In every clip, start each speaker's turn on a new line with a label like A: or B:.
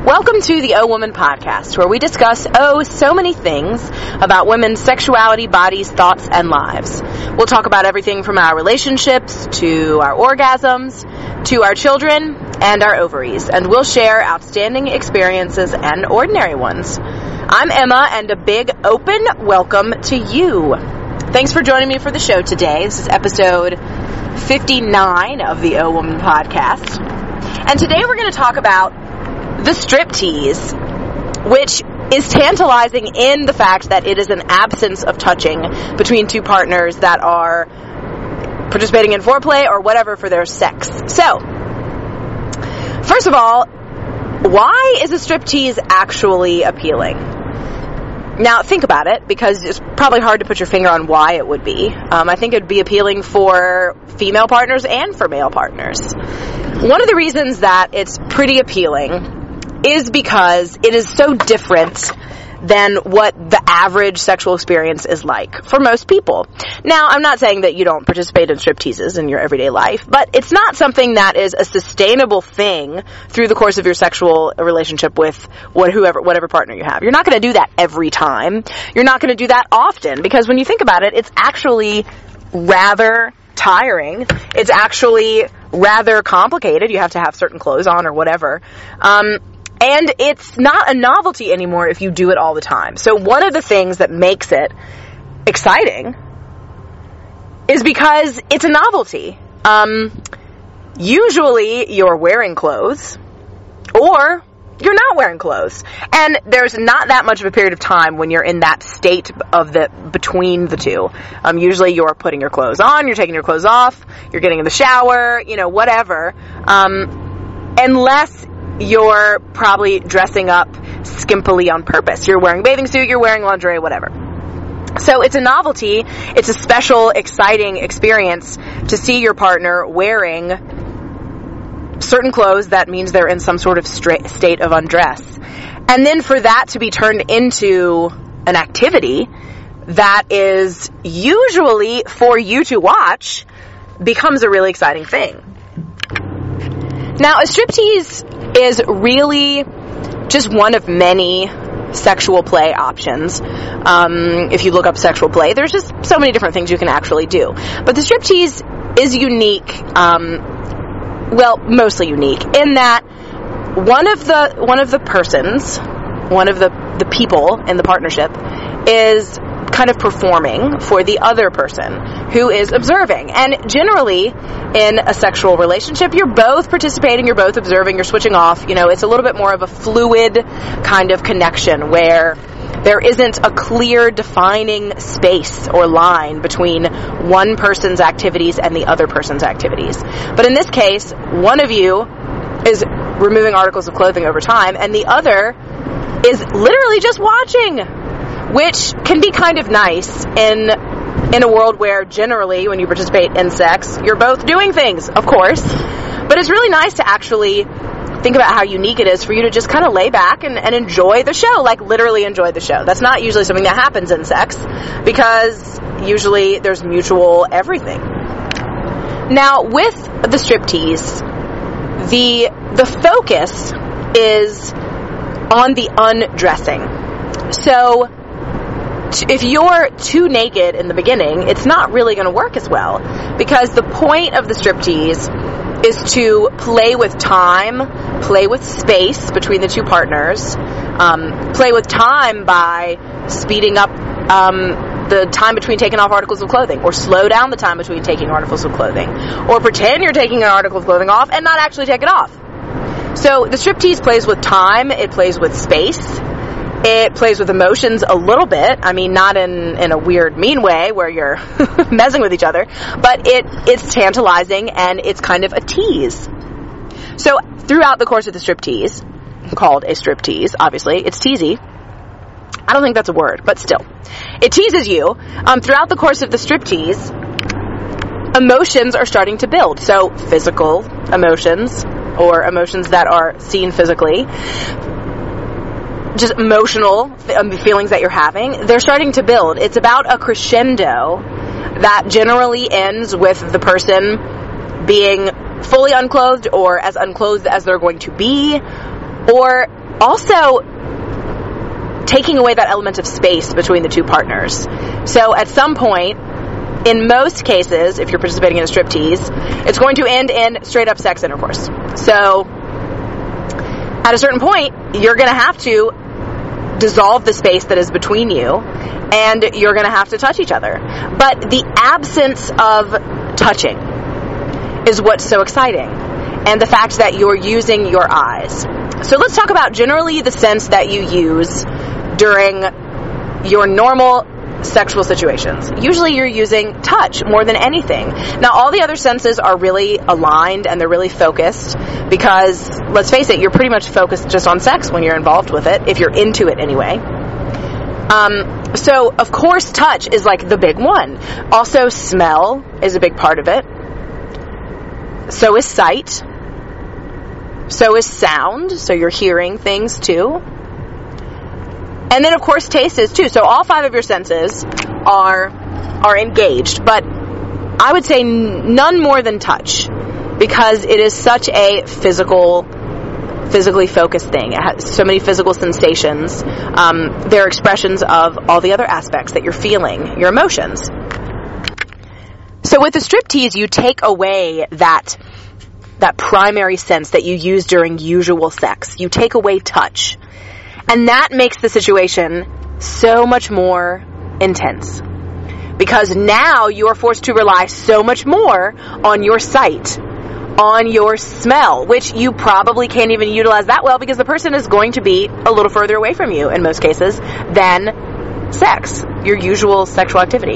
A: Welcome to the Woman Podcast, where we discuss, so many things about women's sexuality, bodies, thoughts, and lives. We'll talk about everything from our relationships, to our orgasms, to our children, and our ovaries. And we'll share outstanding experiences and ordinary ones. I'm Emma, and a big open welcome to you. Thanks for joining me for the show today. This is episode 59 of the Woman Podcast. And today we're going to talk about the striptease, which is tantalizing in the fact that it is an absence of touching between two partners that are participating in foreplay or whatever for their sex. So, first of all, why is a striptease actually appealing? Now, think about it, because it's probably hard to put your finger on why it would be. I think it would be appealing for female partners and for male partners. One of the reasons that it's pretty appealing is because it is so different than what the average sexual experience is like for most people. Now, I'm not saying that you don't participate in stripteases in your everyday life, but it's not something that is a sustainable thing through the course of your sexual relationship with whatever partner you have. You're not going to do that every time. You're not going to do that often, because when you think about it, it's actually rather tiring. It's actually rather complicated. You have to have certain clothes on or whatever. And it's not a novelty anymore if you do it all the time. So one of the things that makes it exciting is because it's a novelty. Usually you're wearing clothes or you're not wearing clothes. And there's not that much of a period of time when you're in that state of between the two. Usually you're putting your clothes on, you're taking your clothes off, you're getting in the shower, whatever. Unless you're probably dressing up skimpily on purpose. You're wearing a bathing suit, you're wearing lingerie, whatever. So it's a novelty. It's a special, exciting experience to see your partner wearing certain clothes. That means they're in some sort of state of undress. And then for that to be turned into an activity that is usually for you to watch becomes a really exciting thing. Now, a striptease is really just one of many sexual play options. If you look up sexual play, there's just so many different things you can actually do. But the striptease is unique, mostly unique, in that one of the people in the partnership is kind of performing for the other person who is observing. And generally, in a sexual relationship, you're both participating, you're both observing, you're switching off. It's a little bit more of a fluid kind of connection where there isn't a clear defining space or line between one person's activities and the other person's activities. But in this case, one of you is removing articles of clothing over time, and the other is literally just watching, which can be kind of nice in a world where generally when you participate in sex, you're both doing things, of course. But it's really nice to actually think about how unique it is for you to just kind of lay back and enjoy the show, like literally enjoy the show. That's not usually something that happens in sex, because usually there's mutual everything. Now, with the striptease, the focus is on the undressing. So if you're too naked in the beginning, it's not really going to work as well, because the point of the striptease is to play with time, play with space between the two partners, play with time by speeding up the time between taking off articles of clothing, or slow down the time between taking articles of clothing, or pretend you're taking an article of clothing off and not actually take it off. So the striptease plays with time, it plays with space, it plays with emotions a little bit. I mean, not in a weird, mean way where you're messing with each other, but it's tantalizing and it's kind of a tease. So throughout the course of the striptease, called a striptease, obviously, it's teasy. I don't think that's a word, but still. It teases you. Throughout the course of the striptease, emotions are starting to build. So physical emotions, or emotions that are seen physically, just emotional feelings that you're having, they're starting to build. It's about a crescendo that generally ends with the person being fully unclothed or as unclothed as they're going to be, or Also, taking away that element of space between the two partners. So at some point, in most cases, if you're participating in a striptease, it's going to end in straight up sex intercourse. So at a certain point, you're going to have to dissolve the space that is between you, and you're going to have to touch each other. But the absence of touching is what's so exciting, and the fact that you're using your eyes. So let's talk about generally the sense that you use during your normal sexual situations. Usually you're using touch more than anything. Now, all the other senses are really aligned and they're really focused because, let's face it, you're pretty much focused just on sex when you're involved with it, if you're into it anyway. So, of course, touch is like the big one. Also, smell is a big part of it. So is sight. So is sound. So you're hearing things too. And then, of course, taste is too. So all 5 of your senses are engaged, but I would say none more than touch, because it is such a physically focused thing. It has so many physical sensations. They're expressions of all the other aspects that you're feeling, your emotions. So with the striptease, you take away that primary sense that you use during usual sex. You take away touch. And that makes the situation so much more intense. Because now you are forced to rely so much more on your sight, on your smell, which you probably can't even utilize that well because the person is going to be a little further away from you in most cases than sex, your usual sexual activity.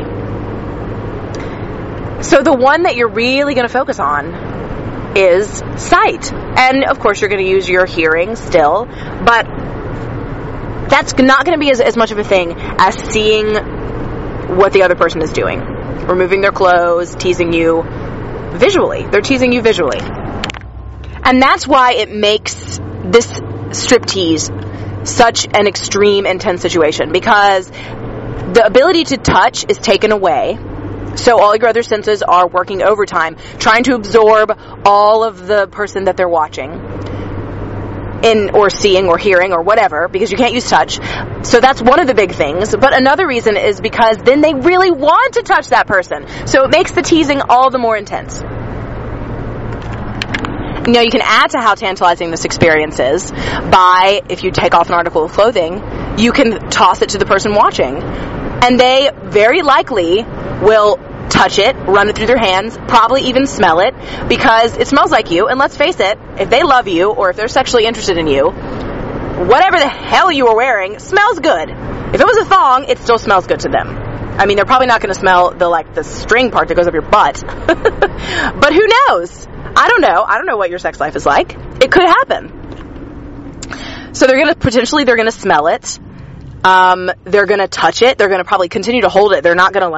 A: So the one that you're really going to focus on is sight. And of course you're going to use your hearing still, but that's not going to be as much of a thing as seeing what the other person is doing. Removing their clothes, teasing you visually. They're teasing you visually. And that's why it makes this striptease such an extreme, intense situation, because the ability to touch is taken away. So all your other senses are working overtime, trying to absorb all of the person that they're watching. Or seeing or hearing or whatever, because you can't use touch. So that's one of the big things. But another reason is because then they really want to touch that person. So it makes the teasing all the more intense. You know, you can add to how tantalizing this experience is by, if you take off an article of clothing, you can toss it to the person watching. And they very likely will touch it, run it through their hands, probably even smell it, because it smells like you. And let's face it, if they love you or if they're sexually interested in you, whatever the hell you were wearing smells good. If it was a thong, it still smells good to them. I mean, they're probably not going to smell the string part that goes up your butt. But who knows? I don't know what your sex life is like. It could happen. So they're going to smell it. They're going to touch it. They're going to probably continue to hold it. You're not going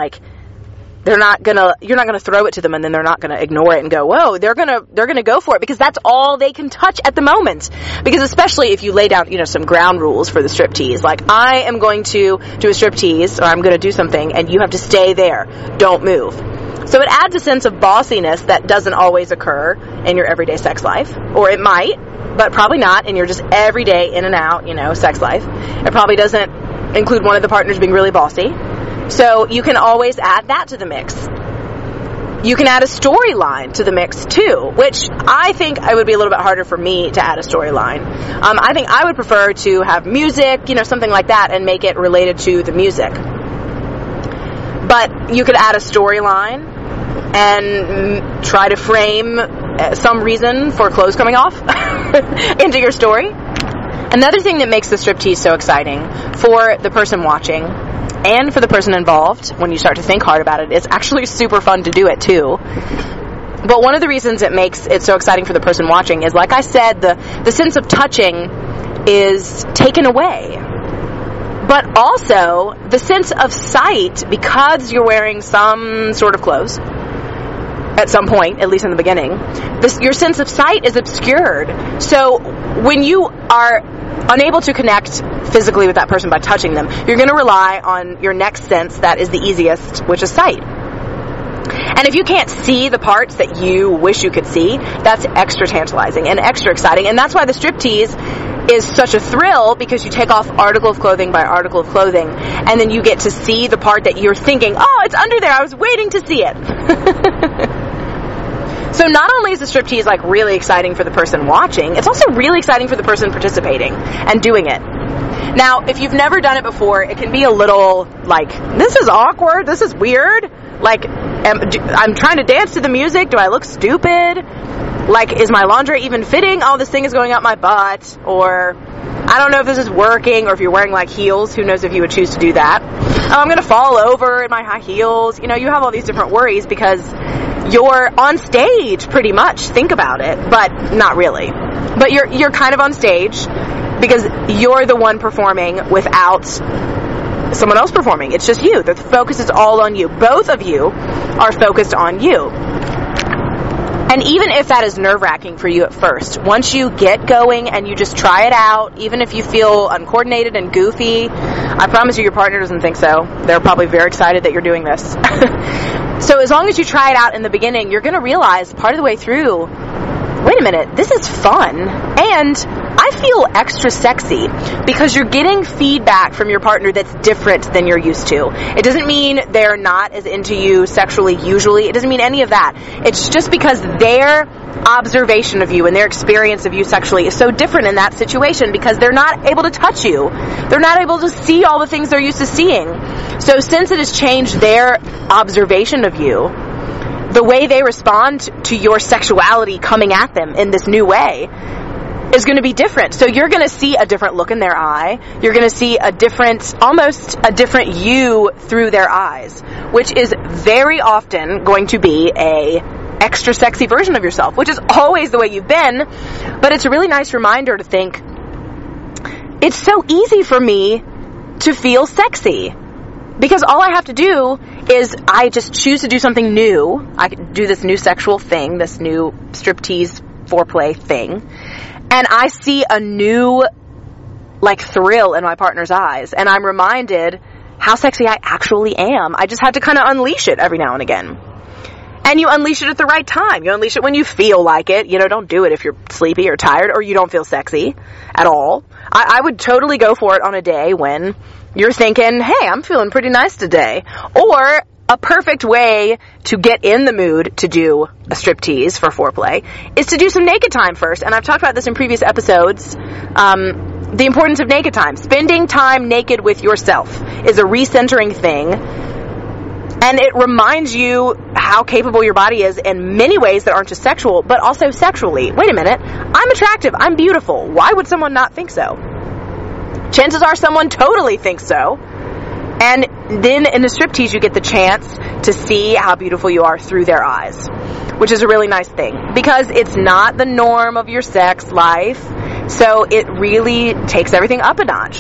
A: to throw it to them and then they're not going to ignore it and go, whoa, they're going to go for it, because that's all they can touch at the moment. Because especially if you lay down, some ground rules for the striptease, like I am going to do a striptease or I'm going to do something and you have to stay there. Don't move. So it adds a sense of bossiness that doesn't always occur in your everyday sex life, or it might, but probably not in your just everyday in and out, sex life. It probably doesn't include one of the partners being really bossy. So you can always add that to the mix. You can add a storyline to the mix too, which I think it would be a little bit harder for me to add a storyline. I think I would prefer to have music, something like that, and make it related to the music. But you could add a storyline and try to frame some reason for clothes coming off into your story. Another thing that makes the striptease so exciting for the person watching and for the person involved, when you start to think hard about it, it's actually super fun to do it too. But one of the reasons it makes it so exciting for the person watching is, like I said, the sense of touching is taken away. But also, the sense of sight, because you're wearing some sort of clothes, at some point, at least in the beginning, your sense of sight is obscured. So when you are unable to connect physically with that person by touching them, you're going to rely on your next sense that is the easiest, which is sight. And if you can't see the parts that you wish you could see, that's extra tantalizing and extra exciting. And that's why the striptease is such a thrill because you take off article of clothing by article of clothing, and then you get to see the part that you're thinking, oh, it's under there, I was waiting to see it. So not only is the striptease like really exciting for the person watching, it's also really exciting for the person participating and doing it. Now, if you've never done it before, it can be a little like, this is awkward, this is weird, like, I'm trying to dance to the music, do I look stupid? Like, is my lingerie even fitting? Oh, this thing is going up my butt. Or, I don't know if this is working, or if you're wearing like heels, who knows if you would choose to do that. Oh, I'm going to fall over in my high heels. You know, you have all these different worries because you're on stage pretty much. Think about it, but not really. But you're kind of on stage because you're the one performing without someone else performing. It's just you. The focus is all on you. Both of you are focused on you. And even if that is nerve-wracking for you at first, once you get going and you just try it out, even if you feel uncoordinated and goofy, I promise you your partner doesn't think so. They're probably very excited that you're doing this. So as long as you try it out in the beginning, you're going to realize part of the way through, wait a minute, this is fun, and I feel extra sexy because you're getting feedback from your partner that's different than you're used to. It doesn't mean they're not as into you sexually usually. It doesn't mean any of that. It's just because their observation of you and their experience of you sexually is so different in that situation because they're not able to touch you. They're not able to see all the things they're used to seeing. So since it has changed their observation of you, the way they respond to your sexuality coming at them in this new way is going to be different. So you're going to see a different look in their eye. You're going to see almost a different you through their eyes, which is very often going to be a extra sexy version of yourself, which is always the way you've been, but it's a really nice reminder to think, it's so easy for me to feel sexy. Because all I have to do is I just choose to do something new. I can do this new sexual thing, this new striptease foreplay thing. And I see a new, like, thrill in my partner's eyes. And I'm reminded how sexy I actually am. I just have to kind of unleash it every now and again. And you unleash it at the right time. You unleash it when you feel like it. You know, don't do it if you're sleepy or tired or you don't feel sexy at all. I would totally go for it on a day when you're thinking, hey, I'm feeling pretty nice today. Or a perfect way to get in the mood to do a striptease for foreplay is to do some naked time first. And I've talked about this in previous episodes. The importance of naked time. Spending time naked with yourself is a recentering thing. And it reminds you how capable your body is in many ways that aren't just sexual, but also sexually. Wait a minute. I'm attractive. I'm beautiful. Why would someone not think so? Chances are someone totally thinks so. And then in the striptease, you get the chance to see how beautiful you are through their eyes, which is a really nice thing because it's not the norm of your sex life. So it really takes everything up a notch.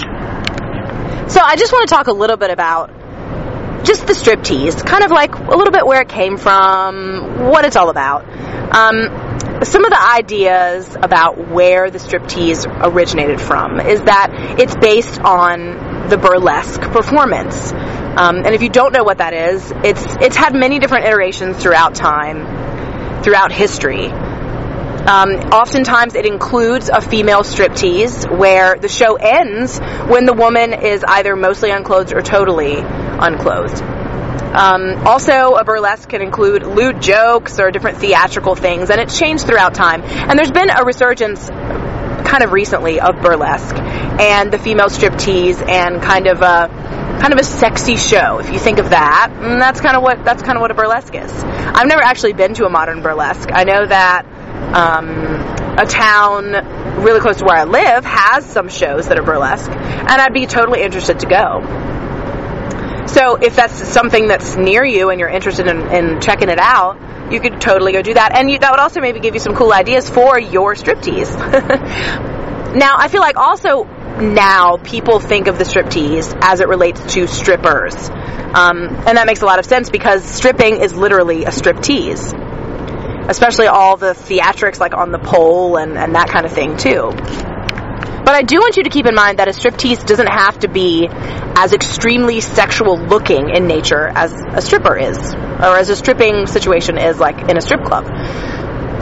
A: So I just want to talk a little bit about just the striptease, kind of like a little bit where it came from, what it's all about. Some of the ideas about where the striptease originated from is that it's based on the burlesque performance. And if you don't know what that is, it's had many different iterations throughout time, throughout history. Oftentimes it includes a female striptease where the show ends when the woman is either mostly unclothed or totally unclothed. Also, a burlesque can include lewd jokes or different theatrical things, and it's changed throughout time. And there's been a resurgence kind of recently of burlesque and the female striptease and kind of a sexy show. If you think of that, that's kind of what a burlesque is. I've never actually been to a modern burlesque. I know that a town really close to where I live has some shows that are burlesque, and I'd be totally interested to go. So if that's something that's near you and you're interested in checking it out, you could totally go do that. And that would also maybe give you some cool ideas for your striptease. Now, I feel like also now people think of the striptease as it relates to strippers. And that makes a lot of sense because stripping is literally a striptease. Especially all the theatrics like on the pole and that kind of thing too. But I do want you to keep in mind that a striptease doesn't have to be as extremely sexual looking in nature as a stripper is, or as a stripping situation is like in a strip club.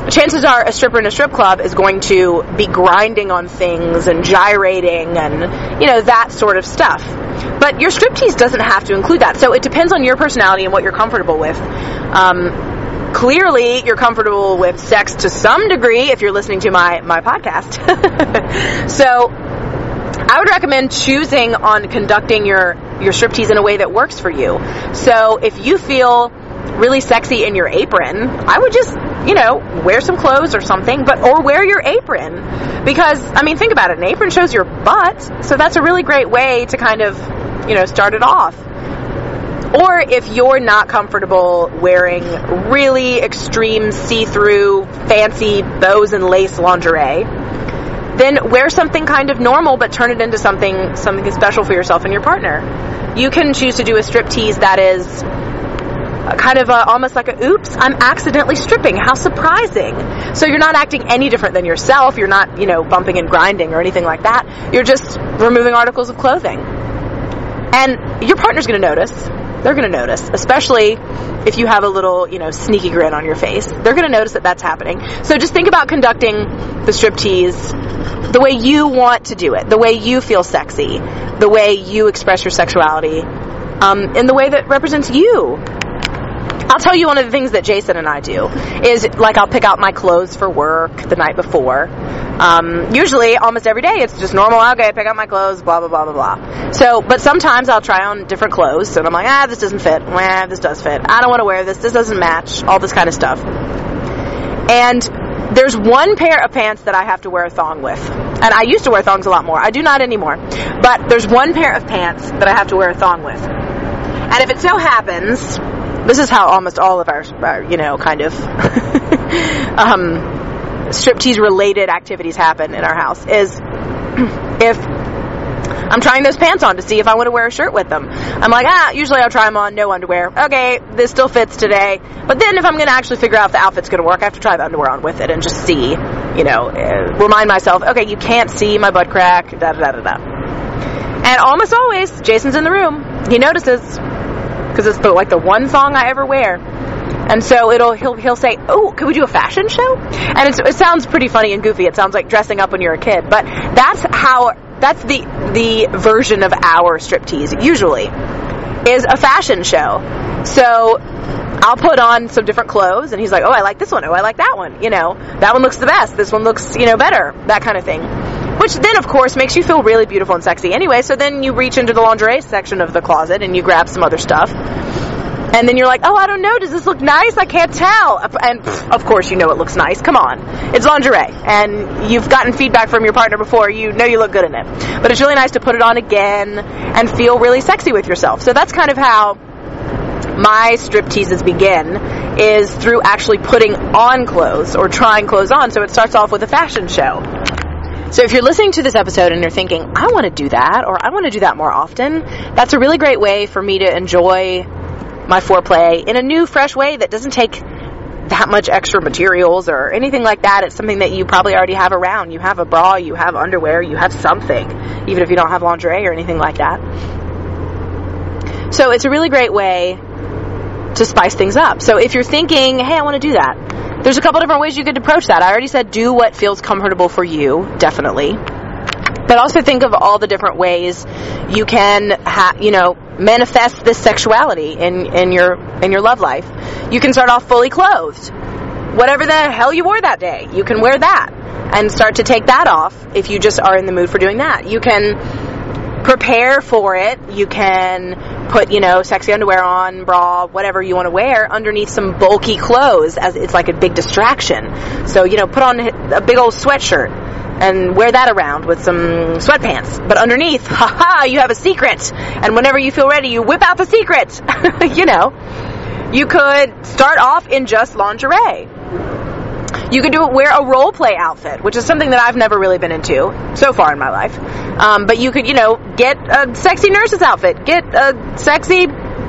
A: chances are a stripper in a strip club is going to be grinding on things and gyrating and, that sort of stuff. But your striptease doesn't have to include that. So it depends on your personality and what you're comfortable with. Clearly, you're comfortable with sex to some degree if you're listening to my podcast. So I would recommend choosing on conducting your striptease in a way that works for you. So if you feel really sexy in your apron, I would just, wear some clothes or something, or wear your apron. Because, think about it, an apron shows your butt, so that's a really great way to kind of, start it off. Or if you're not comfortable wearing really extreme see-through, fancy bows and lace lingerie, then wear something kind of normal, but turn it into something special for yourself and your partner. You can choose to do a striptease that is kind of almost like a, oops, I'm accidentally stripping. How surprising. So you're not acting any different than yourself. You're not, bumping and grinding or anything like that. You're just removing articles of clothing. And your partner's going to notice. They're going to notice, especially if you have a little, sneaky grin on your face. They're going to notice that that's happening. So just think about conducting the striptease the way you want to do it, the way you feel sexy, the way you express your sexuality, in the way that represents you. I'll tell you one of the things that Jason and I do is, I'll pick out my clothes for work the night before. Usually, almost every day, it's just normal, okay, pick out my clothes, blah, blah, blah, blah, blah. So, but sometimes I'll try on different clothes, and I'm like, this doesn't fit, this does fit, I don't want to wear this doesn't match, all this kind of stuff. And there's one pair of pants that I have to wear a thong with. And I used to wear thongs a lot more. I do not anymore. But there's one pair of pants that I have to wear a thong with. And if it so happens, this is how almost all of our kind of striptease related activities happen in our house, is if I'm trying those pants on to see if I want to wear a shirt with them. I'm like, usually I'll try them on, no underwear. Okay, this still fits today. But then if I'm going to actually figure out if the outfit's going to work, I have to try the underwear on with it and just see, remind myself, okay, you can't see my butt crack, da-da-da-da-da. And almost always, Jason's in the room. He notices, because it's the one thong I ever wear. And so he'll say, oh, could we do a fashion show? And it sounds pretty funny and goofy. It sounds like dressing up when you're a kid. But that's the version of our striptease, usually, is a fashion show. So I'll put on some different clothes, and he's like, oh, I like this one. Oh, I like that one. That one looks the best. This one looks, better. That kind of thing. Which then, of course, makes you feel really beautiful and sexy anyway. So then you reach into the lingerie section of the closet, and you grab some other stuff. And then you're like, oh, I don't know, does this look nice? I can't tell. And, of course, it looks nice. Come on. It's lingerie. And you've gotten feedback from your partner before. You know you look good in it. But it's really nice to put it on again and feel really sexy with yourself. So that's kind of how my stripteases begin, is through actually putting on clothes or trying clothes on. So it starts off with a fashion show. So if you're listening to this episode and you're thinking, I want to do that, or I want to do that more often, that's a really great way for me to enjoy my foreplay in a new, fresh way that doesn't take that much extra materials or anything like that. It's something that you probably already have around. You have a bra, you have underwear, you have something, even if you don't have lingerie or anything like that. So it's a really great way to spice things up. So if you're thinking, hey, I want to do that, there's a couple different ways you could approach that. I already said do what feels comfortable for you, definitely. But also think of all the different ways you can, manifest this sexuality in your love life. You can start off fully clothed. Whatever the hell you wore that day, you can wear that and start to take that off if you just are in the mood for doing that. You can prepare for it. You can put, sexy underwear on, bra, whatever you want to wear underneath some bulky clothes, as it's like a big distraction. So, put on a big old sweatshirt and wear that around with some sweatpants. But underneath, you have a secret. And whenever you feel ready, you whip out the secret. You could start off in just lingerie. You could wear a role play outfit, which is something that I've never really been into so far in my life. But you could, get a sexy nurse's outfit. Get a sexy,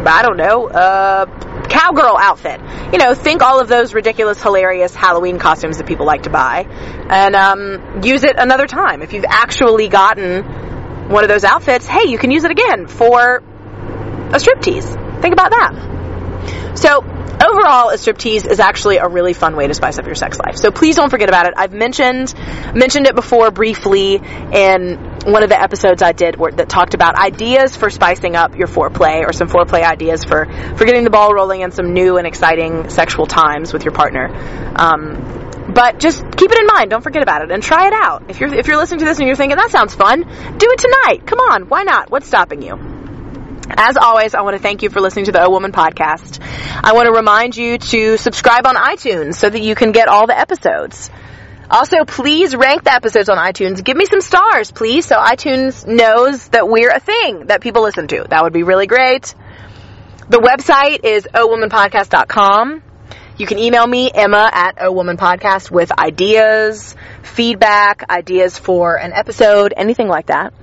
A: cowgirl outfit. Think all of those ridiculous, hilarious Halloween costumes that people like to buy, and use it another time. If you've actually gotten one of those outfits, hey, you can use it again for a striptease. Think about that. So overall, a striptease is actually a really fun way to spice up your sex life. So please don't forget about it. I've mentioned it before briefly in one of the episodes I did that talked about ideas for spicing up your foreplay, or some foreplay ideas for getting the ball rolling in some new and exciting sexual times with your partner. But just keep it in mind. Don't forget about it and try it out. If you're listening to this and you're thinking, that sounds fun, do it tonight. Come on. Why not? What's stopping you? As always, I want to thank you for listening to the O Woman podcast. I want to remind you to subscribe on iTunes so that you can get all the episodes. Also, please rank the episodes on iTunes. Give me some stars, please, so iTunes knows that we're a thing that people listen to. That would be really great. The website is owomanpodcast.com. You can email me, Emma, at owomanpodcast, with ideas, feedback, ideas for an episode, anything like that.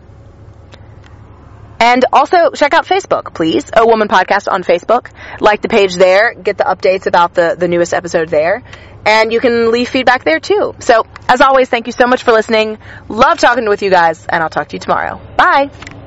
A: And also, check out Facebook, please. O Woman Podcast on Facebook. Like the page there. Get the updates about the newest episode there. And you can leave feedback there, too. So, as always, thank you so much for listening. Love talking with you guys, and I'll talk to you tomorrow. Bye!